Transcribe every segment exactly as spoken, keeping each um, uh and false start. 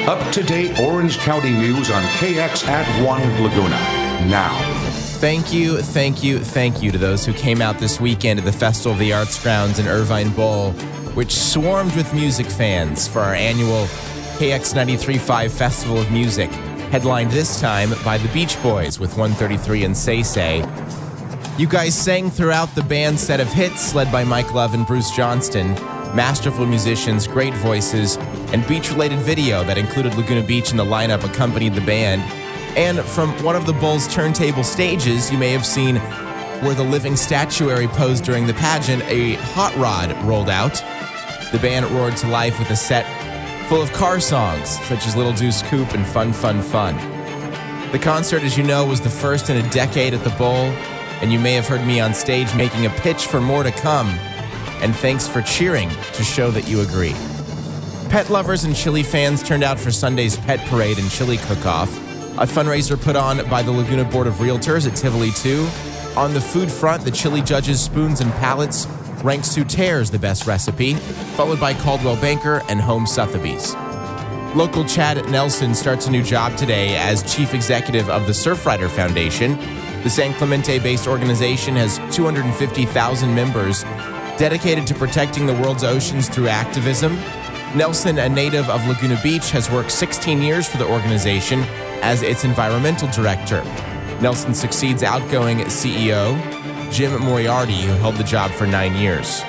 Up-to-date Orange County news on K X at one Laguna. Now. Thank you, thank you, thank you to those who came out this weekend to the Festival of the Arts grounds in Irvine Bowl, which swarmed with music fans for our annual K X ninety-three point five Festival of Music, headlined this time by the Beach Boys with one thirty-three and Say Say. You guys sang throughout the band's set of hits, led by Mike Love and Bruce Johnston. Masterful musicians, great voices, and beach-related video that included Laguna Beach in the lineup accompanied the band. And from one of the Bowl's turntable stages, you may have seen where the living statuary posed during the pageant, a hot rod rolled out. The band roared to life with a set full of car songs, such as Little Deuce Coupe and Fun, Fun, Fun. The concert, as you know, was the first in a decade at the Bowl, and you may have heard me on stage making a pitch for more to come. And thanks for cheering to show that you agree. Pet lovers and chili fans turned out for Sunday's Pet Parade and Chili Cook-Off, a fundraiser put on by the Laguna Board of Realtors at Tivoli two. On the food front, the Chili Judges Spoons and Palates ranked Souterre's the best recipe, followed by Caldwell Banker and Home Sotheby's. Local Chad Nelson starts a new job today as chief executive of the Surfrider Foundation. The San Clemente-based organization has two hundred fifty thousand members dedicated to protecting the world's oceans through activism. Nelson, a native of Laguna Beach, has worked sixteen years for the organization as its environmental director. Nelson succeeds outgoing C E O Jim Moriarty, who held the job for nine years.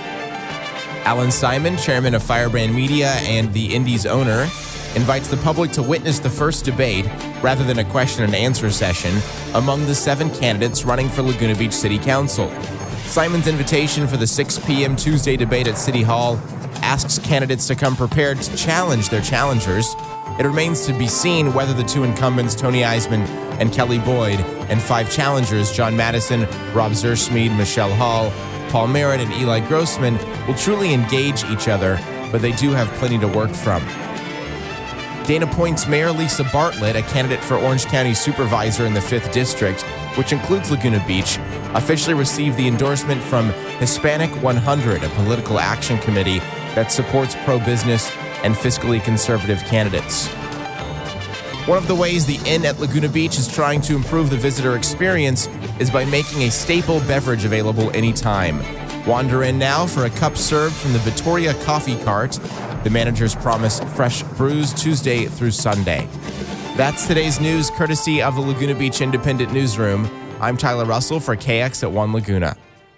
Alan Simon, chairman of Firebrand Media and the Indies owner, invites the public to witness the first debate, rather than a question and answer session, among the seven candidates running for Laguna Beach City Council. Simon's invitation for the six p.m. Tuesday debate at City Hall asks candidates to come prepared to challenge their challengers. It remains to be seen whether the two incumbents, Tony Eisman and Kelly Boyd, and five challengers, John Madison, Rob Zersmead, Michelle Hall, Paul Merritt, and Eli Grossman, will truly engage each other, but they do have plenty to work from. Dana Point's Mayor Lisa Bartlett, a candidate for Orange County Supervisor in the fifth District, which includes Laguna Beach, officially received the endorsement from Hispanic one hundred, a political action committee that supports pro-business and fiscally conservative candidates. One of the ways the Inn at Laguna Beach is trying to improve the visitor experience is by making a staple beverage available anytime. Wander in now for a cup served from the Vittoria Coffee Cart. The managers promise fresh brews Tuesday through Sunday. That's today's news, courtesy of the Laguna Beach Independent Newsroom. I'm Tyler Russell for K X at one Laguna.